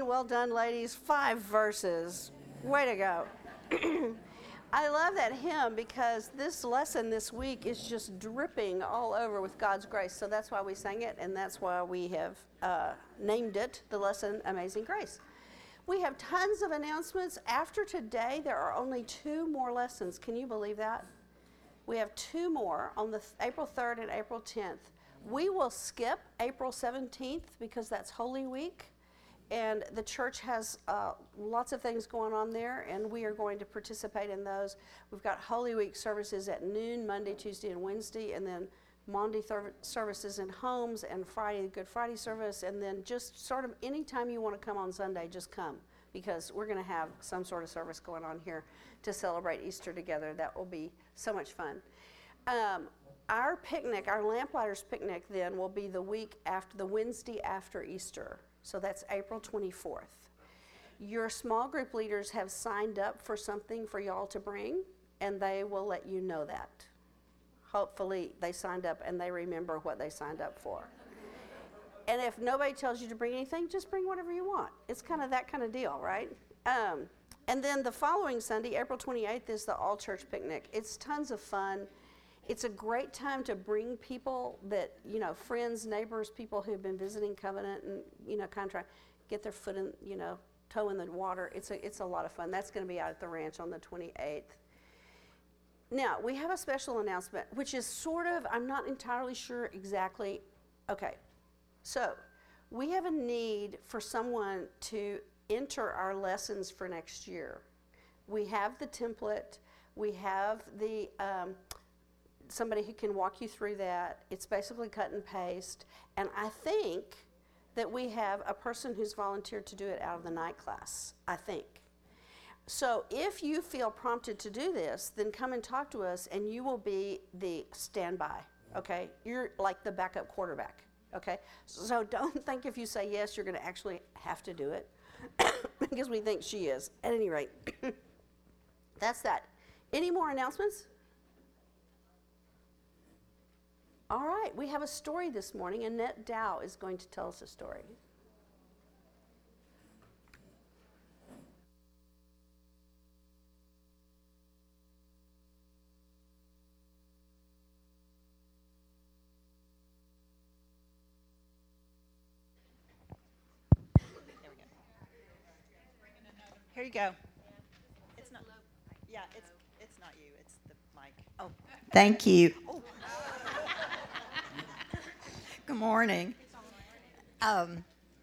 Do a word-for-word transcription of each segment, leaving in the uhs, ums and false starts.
Well done, ladies. Five verses. Way to go. I love that hymn because this lesson this week is just dripping all over with God's grace. So that's why we sang it, and that's why we have uh, named it the lesson Amazing Grace. We have tons of announcements. After today, there are only two more lessons. Can you believe that? We have two more on the th- April third and April tenth. We will skip April seventeenth because that's Holy Week. And the church has uh, lots of things going on there, and we are going to participate in those. We've got Holy Week services at noon, Monday, Tuesday, and Wednesday, and then Monday thir- services in homes, and Friday, the Good Friday service, and then just sort of anytime you want to come on Sunday, just come, because we're going to have some sort of service going on here to celebrate Easter together. That will be so much fun. Um, our picnic, our Lamplighters picnic, then, will be the week after, the Wednesday after Easter. So that's April twenty-fourth. Your small group leaders have signed up for something for y'all to bring, and they will let you know that. Hopefully they signed up and they remember what they signed up for. And if nobody tells you to bring anything, just bring whatever you want. It's kind of that kind of deal, right? Um, and then the following Sunday, April twenty-eighth, is the all-church picnic. It's tons of fun. It's a great time to bring people that, you know, friends, neighbors, people who've been visiting Covenant and, you know, kind of try to get their foot in, you know, toe in the water. It's a, it's a lot of fun. That's going to be out at the ranch on the twenty-eighth. Now, we have a special announcement, which is sort of, I'm not entirely sure exactly. Okay, so we have a need for someone to enter our lessons for next year. We have the template. We have the... Um, somebody who can walk you through that. It's basically cut and paste. And I think that we have a person who's volunteered to do it out of the night class, I think. So if you feel prompted to do this, then come and talk to us, and you will be the standby, okay? You're like the backup quarterback, okay? So don't think if you say yes, you're going to actually have to do it, because we think she is. At any rate, that's that. Any more announcements? All right, we have a story this morning. Annette Dow is going to tell us a story. There we go. Here you go. It's not. Yeah, it's it's not you. It's the mic. Oh, thank you. Oh. Good morning. Um,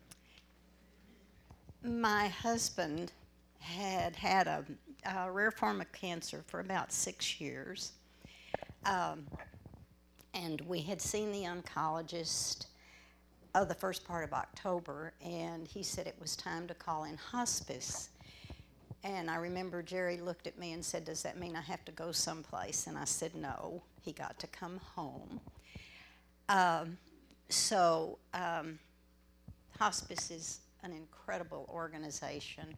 my husband had had a, a rare form of cancer for about six years. Um, and we had seen the oncologist of the first part of October, and he said it was time to call in hospice. And I remember Jerry looked at me and said, "Does that mean I have to go someplace?" And I said, "No, he got to come home." Um, so um, hospice is an incredible organization.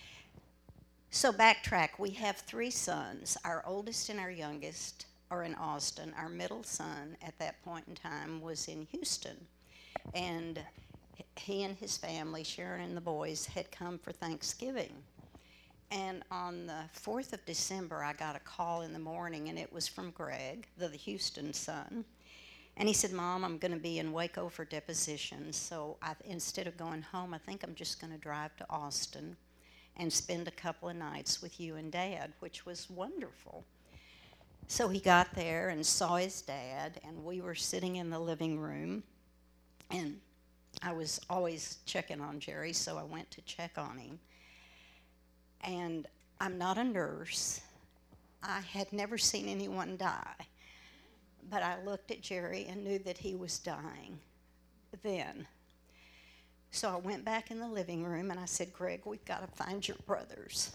So backtrack, we have three sons. Our oldest and our youngest are in Austin. Our middle son at that point in time was in Houston. And he and his family, Sharon and the boys, had come for Thanksgiving. And on the fourth of December, I got a call in the morning, and it was from Greg, the, the Houston son. And he said, "Mom, I'm going to be in Waco for depositions, so I, instead of going home, I think I'm just going to drive to Austin and spend a couple of nights with you and Dad," which was wonderful. So he got there and saw his dad, and we were sitting in the living room, and I was always checking on Jerry, so I went to check on him. And I'm not a nurse. I had never seen anyone die. But I looked at Jerry and knew that he was dying then. So I went back in the living room and I said, "Greg, we've got to find your brothers."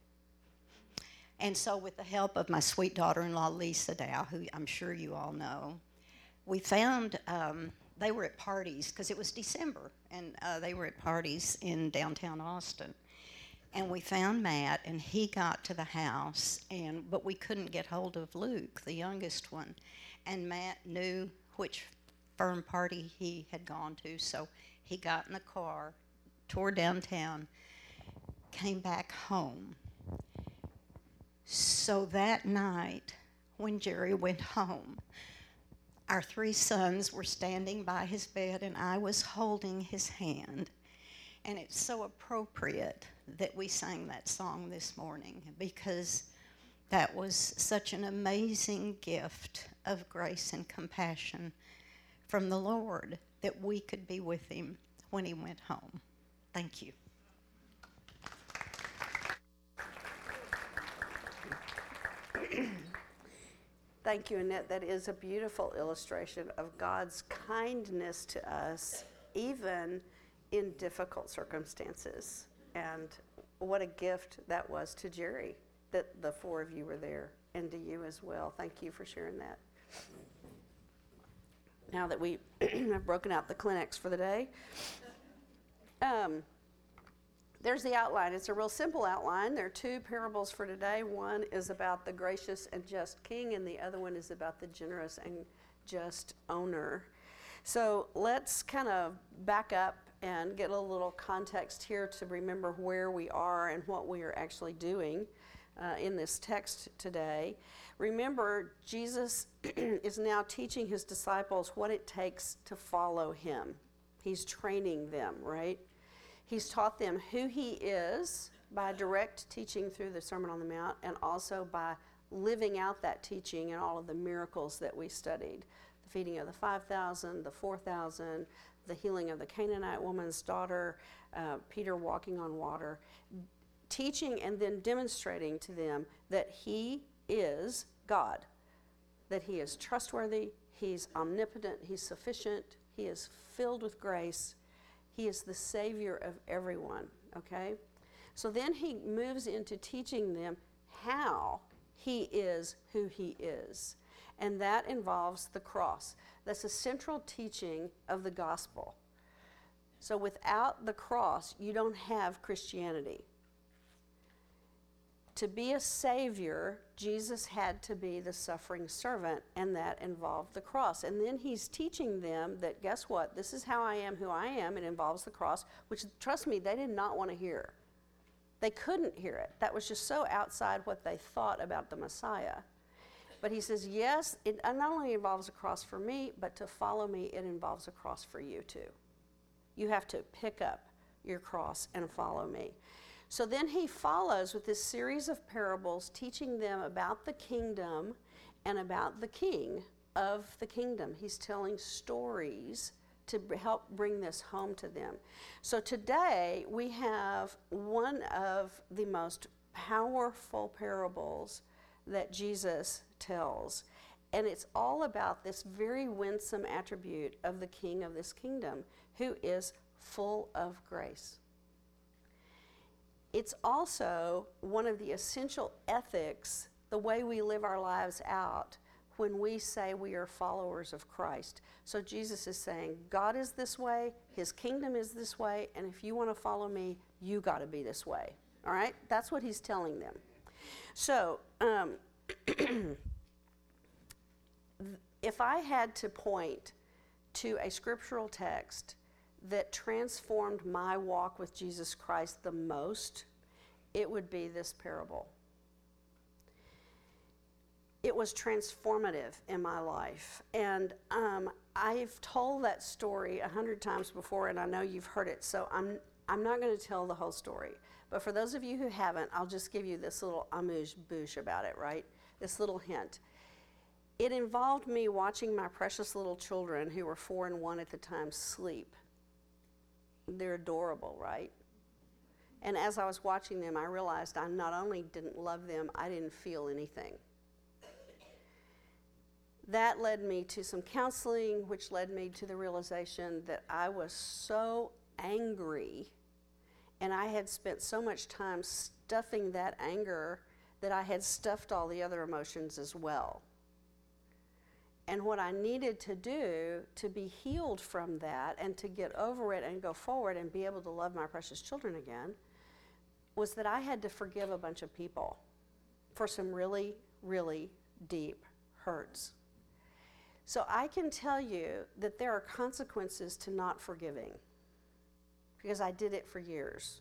And so with the help of my sweet daughter-in-law, Lisa Dow, who I'm sure you all know, we found, um, they were at parties, because it was December, and uh, they were at parties in downtown Austin. And we found Matt, and he got to the house, and but we couldn't get hold of Luke, the youngest one. And Matt knew which firm party he had gone to, so he got in the car, toured downtown, came back home. So that night, when Jerry went home, our three sons were standing by his bed, and I was holding his hand. And it's so appropriate that we sang that song this morning, because that was such an amazing gift of grace and compassion from the Lord, that we could be with him when he went home. Thank you. Thank you, Annette. That is a beautiful illustration of God's kindness to us, even in difficult circumstances. And what a gift that was to Jerry, that the four of you were there, and to you as well. Thank you for sharing that. Now that we have broken out the Kleenex for the day, um, there's the outline. It's a real simple outline. There are two parables for today. One is about the gracious and just king, and the other one is about the generous and just owner. So let's kind of back up and get a little context here to remember where we are and what we are actually doing uh, in this text today. Remember, Jesus is now teaching his disciples what it takes to follow him. He's training them, right? He's taught them who he is by direct teaching through the Sermon on the Mount, and also by living out that teaching and all of the miracles that we studied. The feeding of the five thousand, the four thousand, the healing of the Canaanite woman's daughter, uh, Peter walking on water. Teaching and then demonstrating to them that he is God, that he is trustworthy, he's omnipotent, he's sufficient, he is filled with grace. He is the Savior of everyone, okay? So then he moves into teaching them how he is who he is. And that involves the cross. That's a central teaching of the gospel. So without the cross, you don't have Christianity. To be a Savior, Jesus had to be the suffering servant, and that involved the cross. And then he's teaching them that, guess what? This is how I am who I am. It involves the cross, which, trust me, they did not want to hear. They couldn't hear it. That was just so outside what they thought about the Messiah. But he says, yes, it not only involves a cross for me, but to follow me, it involves a cross for you too. You have to pick up your cross and follow me. So then he follows with this series of parables, teaching them about the kingdom and about the king of the kingdom. He's telling stories to help bring this home to them. So today we have one of the most powerful parables that Jesus tells. And it's all about this very winsome attribute of the king of this kingdom, who is full of grace. It's also one of the essential ethics, the way we live our lives out when we say we are followers of Christ. So Jesus is saying, God is this way, his kingdom is this way, and if you want to follow me, you got to be this way. All right? That's what he's telling them. So, um, if I had to point to a scriptural text that transformed my walk with Jesus Christ the most, it would be this parable. It was transformative in my life. And um, I've told that story a hundred times before, and I know you've heard it, so I'm, I'm not going to tell the whole story. But for those of you who haven't, I'll just give you this little amuse-bouche about it, right? This little hint. It involved me watching my precious little children, who were four and one at the time, sleep. They're adorable, right? And as I was watching them, I realized I not only didn't love them, I didn't feel anything. That led me to some counseling, which led me to the realization that I was so angry, and I had spent so much time stuffing that anger that I had stuffed all the other emotions as well. And what I needed to do to be healed from that and to get over it and go forward and be able to love my precious children again was that I had to forgive a bunch of people for some really, really deep hurts. So I can tell you that there are consequences to not forgiving. because I did it for years.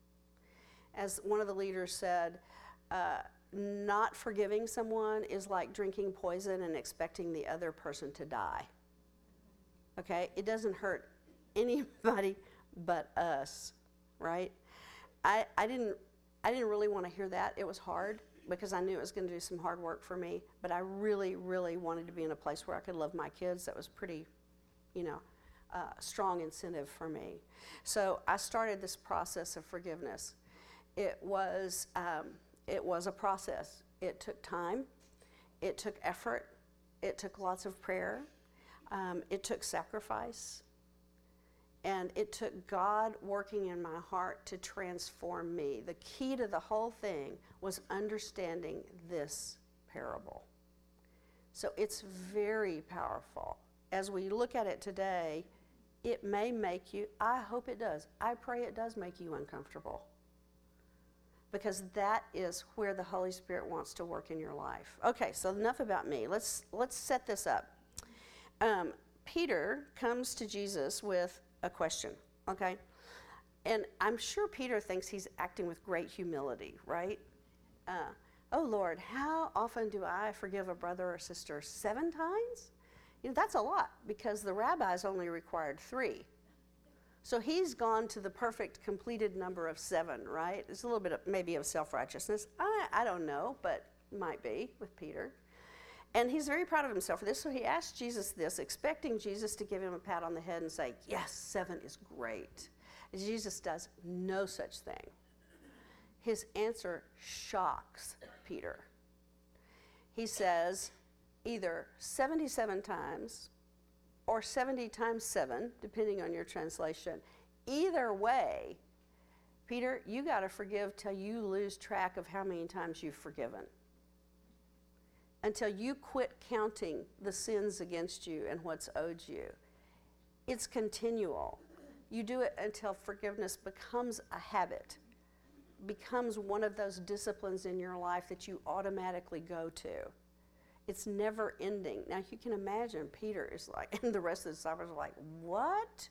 As one of the leaders said, uh, not forgiving someone is like drinking poison and expecting the other person to die. Okay? It doesn't hurt anybody but us, right? I, I didn't I didn't really want to hear that. It was hard because I knew it was going to do some hard work for me, but I really, really wanted to be in a place where I could love my kids. That was pretty, you know, uh, strong incentive for me. So I started this process of forgiveness. It was um, it was a process. It took time. It took effort. It took lots of prayer. Um, it took sacrifice. And it took God working in my heart to transform me. The key to the whole thing was understanding this parable. So it's very powerful. As we look at it today, it may make you, I hope it does, I pray it does make you uncomfortable. Because that is where the Holy Spirit wants to work in your life. Okay, so enough about me. Let's, let's set this up. Um, Peter comes to Jesus with a question, okay? And I'm sure Peter thinks he's acting with great humility, right? Uh, oh, Lord, how often do I forgive a brother or sister? Seven times? You know, that's a lot because the rabbis only required three. So he's gone to the perfect completed number of seven, right? It's a little bit of, maybe of self-righteousness. I, I don't know, but might be with Peter. And he's very proud of himself for this, so he asked Jesus this, expecting Jesus to give him a pat on the head and say, yes, seven is great. Jesus does no such thing. His answer shocks Peter. He says either seventy-seven times or seventy times seven, depending on your translation. Either way, Peter, you got to forgive till you lose track of how many times you've forgiven. Until you quit counting the sins against you and what's owed you. It's continual. You do it until forgiveness becomes a habit, becomes one of those disciplines in your life that you automatically go to. It's never ending. Now you can imagine Peter is like, and the rest of the disciples are like, what?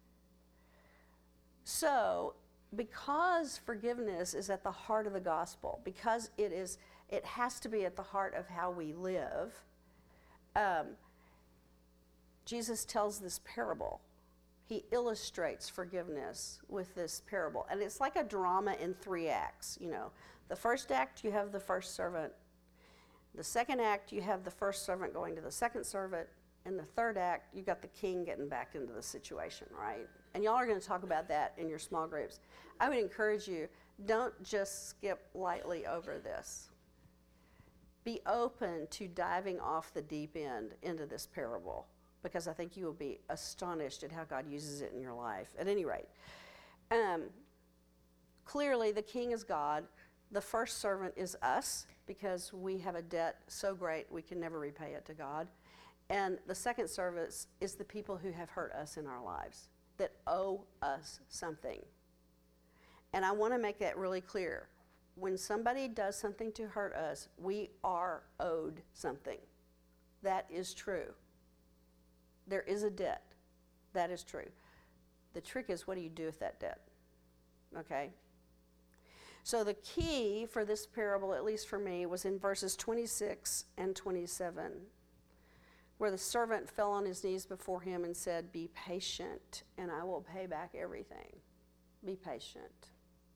So, because forgiveness is at the heart of the gospel, because it is It has to be at the heart of how we live. Um, Jesus tells this parable. He illustrates forgiveness with this parable. And it's like a drama in three acts. You know, the first act, you have the first servant. The second act, you have the first servant going to the second servant. And the third act, you got the king getting back into the situation, right? And y'all are going to talk about that in your small groups. I would encourage you, don't just skip lightly over this. Be open to diving off the deep end into this parable, because I think you will be astonished at how God uses it in your life. At any rate, um, clearly the king is God. The first servant is us, because we have a debt so great we can never repay it to God. And the second servant is the people who have hurt us in our lives, that owe us something. And I want to make that really clear. When somebody does something to hurt us, we are owed something. That is true. There is a debt. That is true. The trick is, what do you do with that debt? Okay? So the key for this parable, at least for me, was in verses twenty-six and twenty-seven, where the servant fell on his knees before him and said, be patient, and I will pay back everything. Be patient.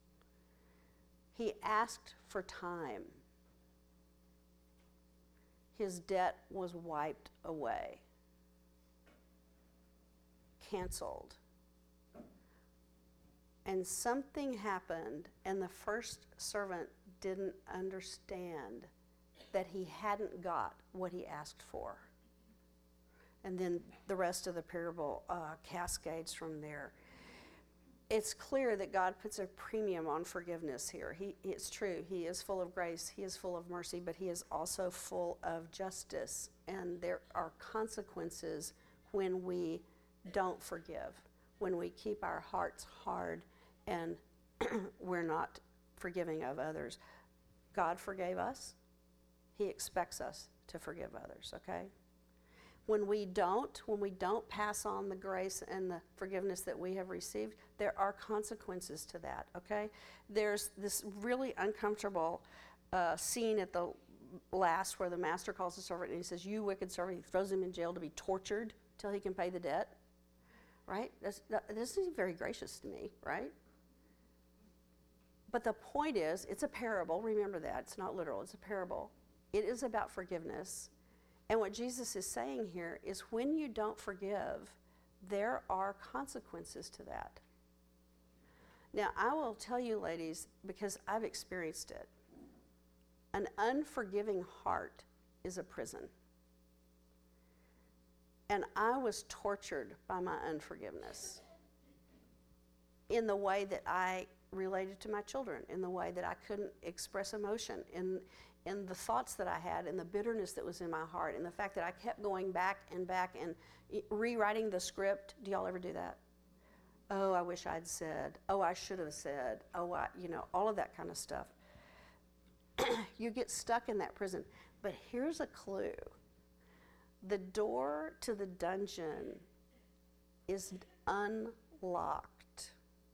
He asked for time. His debt was wiped away, canceled. And something happened, and the first servant didn't understand that he hadn't got what he asked for. And then the rest of the parable uh, cascades from there. It's clear that God puts a premium on forgiveness here. He, it's true, he is full of grace, he is full of mercy, but he is also full of justice. And there are consequences when we don't forgive, when we keep our hearts hard and we're not forgiving of others. God forgave us. He expects us to forgive others, okay? When we don't, when we don't pass on the grace and the forgiveness that we have received, there are consequences to that, okay? There's this really uncomfortable uh, scene at the last where the master calls the servant and he says, "You wicked servant," he throws him in jail to be tortured till he can pay the debt, right? That's, that, this isn't very gracious to me, right? But the point is, it's a parable. Remember that. It's not literal. It's a parable. It is about forgiveness. And what Jesus is saying here is when you don't forgive, there are consequences to that. Now, I will tell you, ladies, because I've experienced it, an unforgiving heart is a prison. And I was tortured by my unforgiveness in the way that I related to my children, in the way that I couldn't express emotion, in, in the thoughts that I had, in the bitterness that was in my heart, in the fact that I kept going back and back and rewriting the script. Do y'all ever do that? Oh, I wish I'd said. Oh, I should have said. Oh, I, you know, all of that kind of stuff. You get stuck in that prison. But here's a clue. The door to the dungeon is unlocked.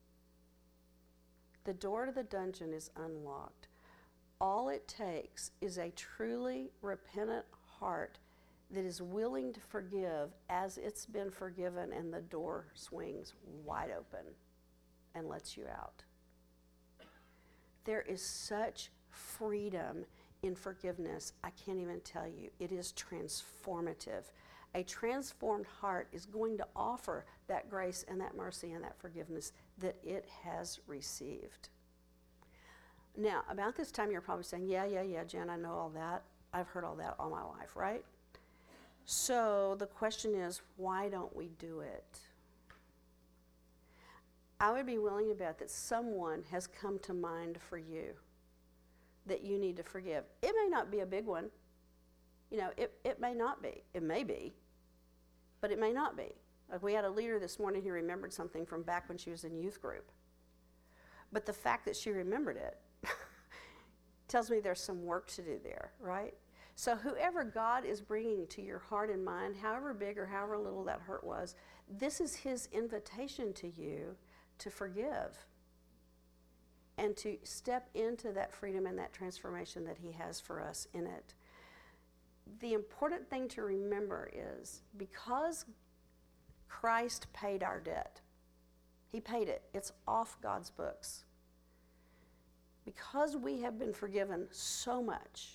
The door to the dungeon is unlocked. All it takes is a truly repentant heart that is willing to forgive as it's been forgiven, and the door swings wide open and lets you out. There is such freedom in forgiveness, I can't even tell you. It is transformative. A transformed heart is going to offer that grace and that mercy and that forgiveness that it has received. Now, about this time, you're probably saying, yeah, yeah, yeah, Jen, I know all that. I've heard all that all my life, right? So the question is, why don't we do it? I would be willing to bet that someone has come to mind for you that you need to forgive. It may not be a big one. You know, it, it may not be. It may be, but it may not be. Like we had a leader this morning who remembered something from back when she was in youth group. But the fact that she remembered it tells me there's some work to do there, right? So whoever God is bringing to your heart and mind, however big or however little that hurt was, this is his invitation to you to forgive and to step into that freedom and that transformation that he has for us in it. The important thing to remember is because Christ paid our debt, he paid it, it's off God's books. Because we have been forgiven so much,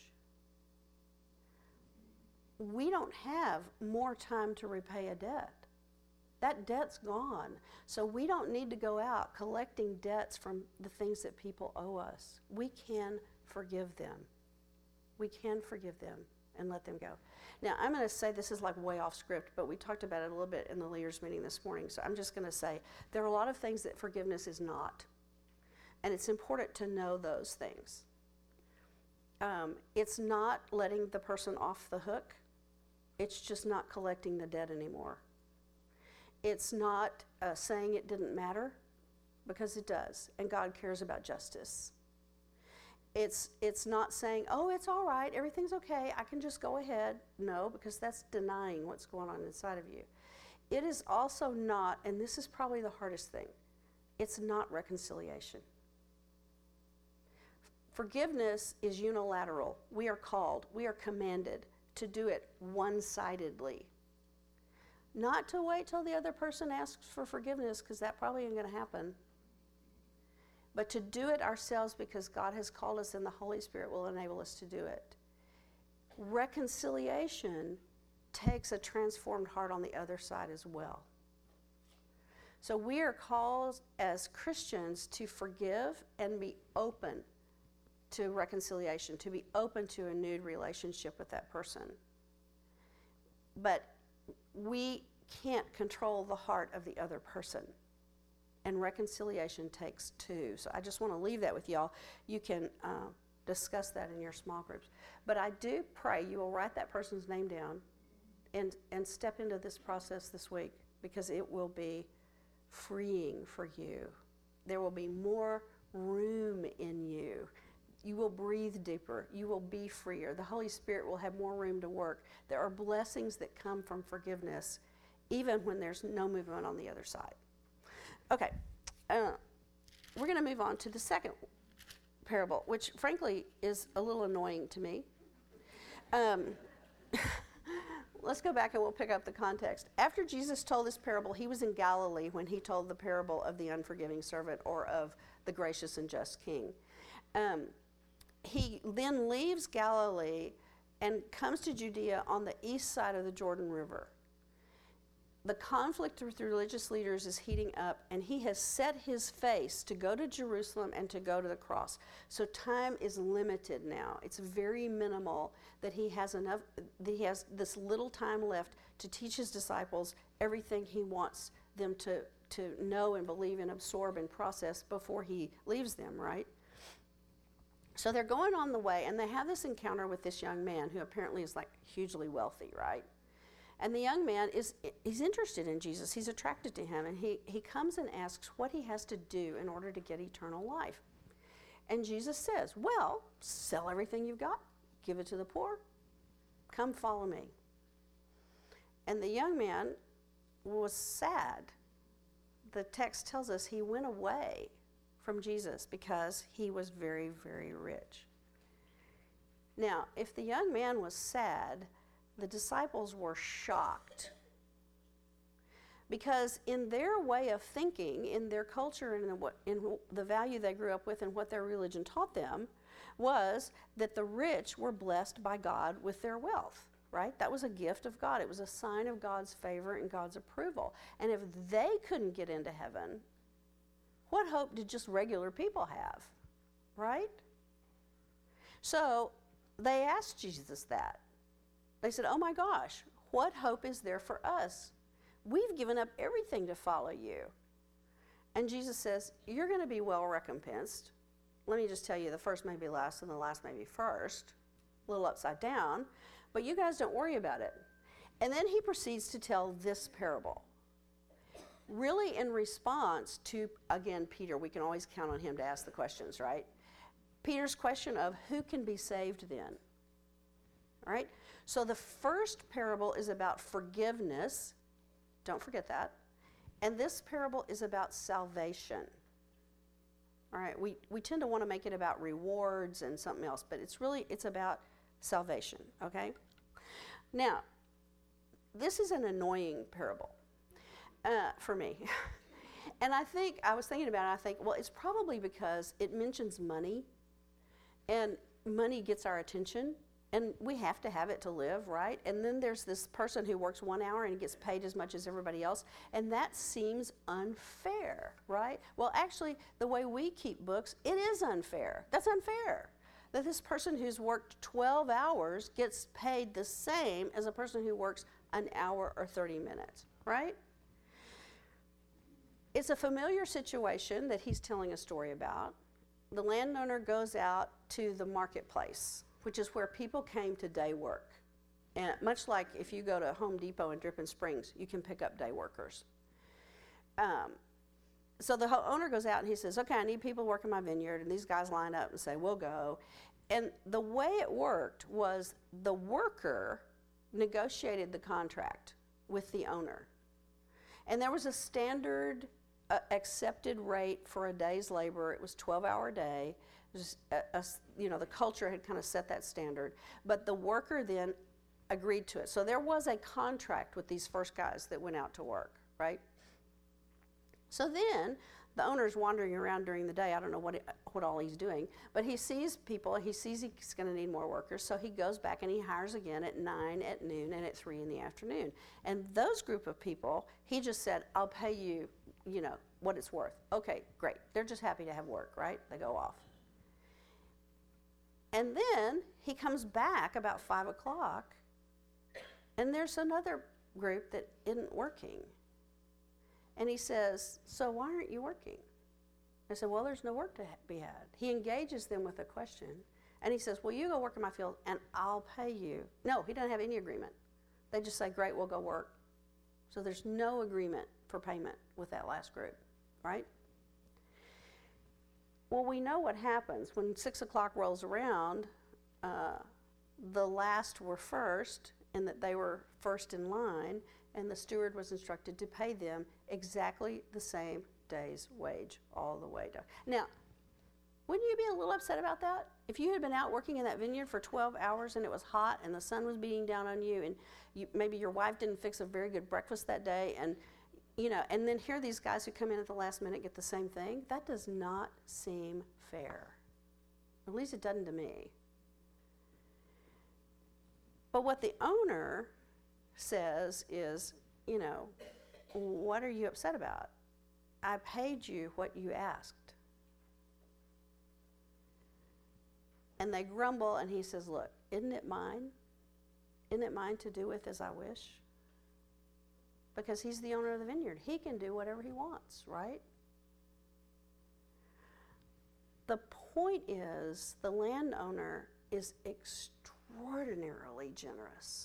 we don't have more time to repay a debt. That debt's gone. So we don't need to go out collecting debts from the things that people owe us. We can forgive them. We can forgive them and let them go. Now, I'm going to say this is like way off script, but we talked about it a little bit in the leaders' meeting this morning. So I'm just going to say there are a lot of things that forgiveness is not. And it's important to know those things. Um, it's not letting the person off the hook. It's just not collecting the debt anymore. It's not uh, saying it didn't matter, because it does, and God cares about justice. It's, it's not saying, oh, it's all right, everything's okay, I can just go ahead. No, because that's denying what's going on inside of you. It is also not, and this is probably the hardest thing, it's not reconciliation. Forgiveness is unilateral. We are called, we are commanded to do it one-sidedly. Not to wait till the other person asks for forgiveness, because that probably ain't going to happen. But to do it ourselves, because God has called us and the Holy Spirit will enable us to do it. Reconciliation takes a transformed heart on the other side as well. So we are called as Christians to forgive and be open to reconciliation, to be open to a renewed relationship with that person. But we can't control the heart of the other person. And reconciliation takes two. So I just want to leave that with y'all. You can uh, discuss that in your small groups. But I do pray you will write that person's name down and, and step into this process this week, because it will be freeing for you. There will be more room in you. you will breathe deeper. You will be freer. The Holy Spirit will have more room to work. There are blessings that come from forgiveness, even when there's no movement on the other side. Okay, uh, we're going to move on to the second parable, which frankly is a little annoying to me. Um, let's go back and we'll pick up the context. After Jesus told this parable, he was in Galilee when he told the parable of the unforgiving servant, or of the gracious and just king. Um, he then leaves Galilee and comes to Judea on the east side of the Jordan River. The conflict with the religious leaders is heating up, and he has set his face to go to Jerusalem and to go to the cross. So time is limited now. It's very minimal that he has enough, that he has this little time left to teach his disciples everything he wants them to, to know and believe and absorb and process before he leaves them, right? So they're going on the way, and they have this encounter with this young man who apparently is like hugely wealthy, right? And the young man is he's interested in Jesus. He's attracted to him, and he, he comes and asks what he has to do in order to get eternal life. And Jesus says, well, sell everything you've got, give it to the poor, come follow me. And the young man was sad. The text tells us he went away from Jesus because he was very, very rich. Now, if the young man was sad, the disciples were shocked, because in their way of thinking, in their culture and in, what, in the value they grew up with and what their religion taught them, was that the rich were blessed by God with their wealth, right? That was a gift of God. It was a sign of God's favor and God's approval. And if they couldn't get into heaven, what hope did just regular people have, right? So they asked Jesus that. They said, oh my gosh, what hope is there for us? We've given up everything to follow you. And Jesus says, you're going to be well recompensed. Let me just tell you, the first may be last and the last may be first. A little upside down. But you guys don't worry about it. And then he proceeds to tell this parable. Really in response to, again, Peter. We can always count on him to ask the questions, right? Peter's question of who can be saved then? All right? So the first parable is about forgiveness. Don't forget that. And this parable is about salvation. All right? We, we tend to want to make it about rewards and something else, but it's really, it's about salvation, okay? Now, this is an annoying parable. Uh, for me. And I think, I was thinking about it, I think, well, it's probably because it mentions money, and money gets our attention, and we have to have it to live, right? And then there's this person who works one hour and gets paid as much as everybody else, and that seems unfair, right? Well, actually, the way we keep books, it is unfair. That's unfair. That this person who's worked twelve hours gets paid the same as a person who works an hour or thirty minutes, right? It's a familiar situation that he's telling a story about. The landowner goes out to the marketplace, which is where people came to day work. And much like if you go to Home Depot in Dripping Springs, you can pick up day workers. Um, so the owner goes out and he says, okay, I need people working my vineyard. And these guys line up and say, we'll go. And the way it worked was the worker negotiated the contract with the owner. And there was a standard uh, accepted rate for a day's labor. It was twelve hour day. It was a, a, you know, the culture had kind of set that standard. But the worker then agreed to it. So there was a contract with these first guys that went out to work, right? So then the owner's wandering around during the day. I don't know what it, what all he's doing, but he sees people. He sees he's going to need more workers, so he goes back and he hires again at nine, at noon, and at three in the afternoon. And those group of people, he just said, "I'll pay you, you know, what it's worth." Okay, great. They're just happy to have work, right? They go off. And then he comes back about five o'clock, and there's another group that isn't working. And he says, "So why aren't you working?" I said, "Well, there's no work to be had." He engages them with a question, and he says, "Well, you go work in my field, and I'll pay you." No, he doesn't have any agreement. They just say, "Great, we'll go work." So there's no agreement for payment with that last group, right? Well, we know what happens when six o'clock rolls around. Uh, the last were first, and that they were first in line, and the steward was instructed to pay them exactly the same day's wage all the way down. Now, wouldn't you be a little upset about that? If you had been out working in that vineyard for twelve hours and it was hot and the sun was beating down on you, and you, maybe your wife didn't fix a very good breakfast that day, and you know, and then here these guys who come in at the last minute get the same thing. That does not seem fair. At least it doesn't to me. But what the owner says is, you know, what are you upset about? I paid you what you asked. And they grumble, and he says, look, isn't it mine? Isn't it mine to do with as I wish? Because he's the owner of the vineyard. He can do whatever he wants, right? The point is, the landowner is extraordinarily generous.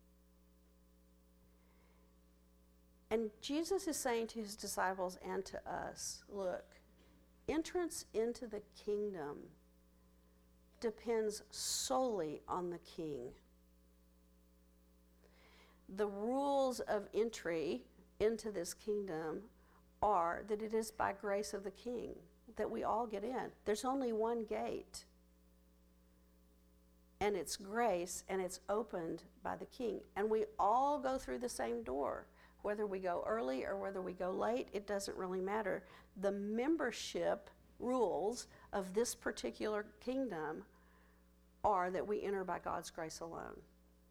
And Jesus is saying to his disciples and to us, look, entrance into the kingdom depends solely on the king. The rules of entry into this kingdom are that it is by grace of the king that we all get in. There's only one gate, and it's grace, and it's opened by the king. And we all go through the same door. Whether we go early or whether we go late, it doesn't really matter. The membership rules of this particular kingdom are that we enter by God's grace alone.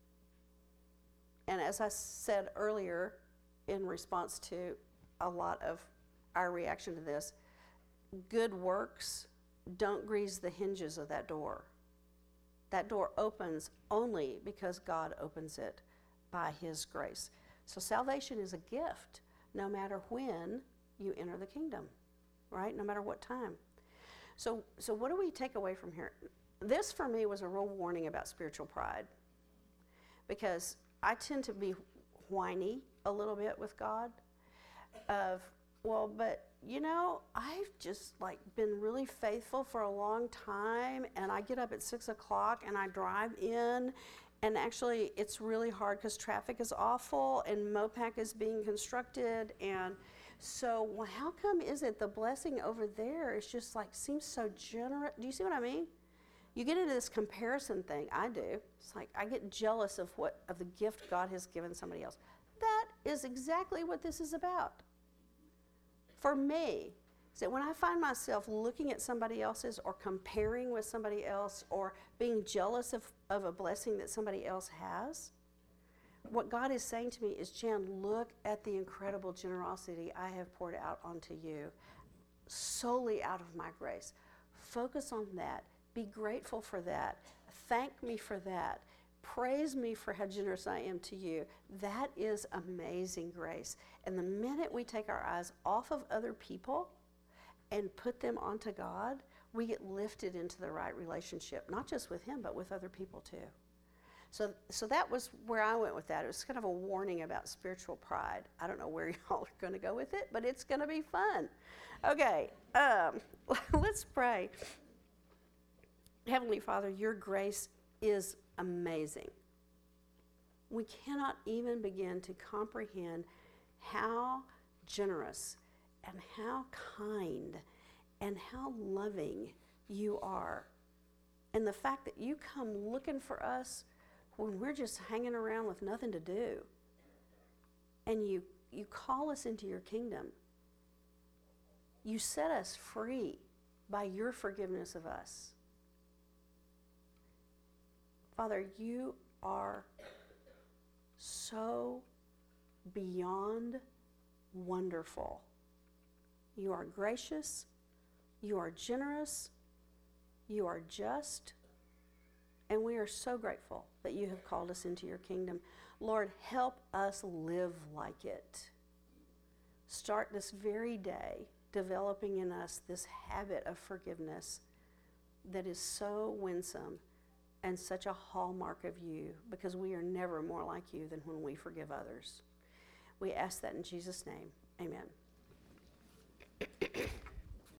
And as I said earlier, in response to a lot of our reaction to this, good works don't grease the hinges of that door. That door opens only because God opens it by his grace. So salvation is a gift no matter when you enter the kingdom, right? No matter what time. So, so what do we take away from here? This for me was a real warning about spiritual pride, because I tend to be whiny a little bit with God of, well, but you know, I've just like been really faithful for a long time, and I get up at six o'clock and I drive in, and actually it's really hard because traffic is awful and Mopac is being constructed, and so well, how come is it the blessing over there is just like seems so generous? Do you see what I mean? You get into this comparison thing. I do. It's like I get jealous of what of the gift God has given somebody else. That is exactly what this is about. For me, is that when I find myself looking at somebody else's or comparing with somebody else or being jealous of, of a blessing that somebody else has, what God is saying to me is, Jan, look at the incredible generosity I have poured out onto you solely out of my grace. Focus on that. Be grateful for that. Thank me for that. Praise me for how generous I am to you. That is amazing grace. And the minute we take our eyes off of other people and put them onto God, we get lifted into the right relationship, not just with him, but with other people too. So, so that was where I went with that. It was kind of a warning about spiritual pride. I don't know where y'all are going to go with it, but it's going to be fun. Okay, um, let's pray. Heavenly Father, your grace is amazing. We cannot even begin to comprehend how generous and how kind and how loving you are. And the fact that you come looking for us when we're just hanging around with nothing to do. And you, you call us into your kingdom. You set us free by your forgiveness of us. Father, you are so beyond wonderful. You are gracious, you are generous, you are just, and we are so grateful that you have called us into your kingdom. Lord, help us live like it. Start this very day developing in us this habit of forgiveness that is so winsome and such a hallmark of you, because we are never more like you than when we forgive others. We ask that in Jesus' name. Amen.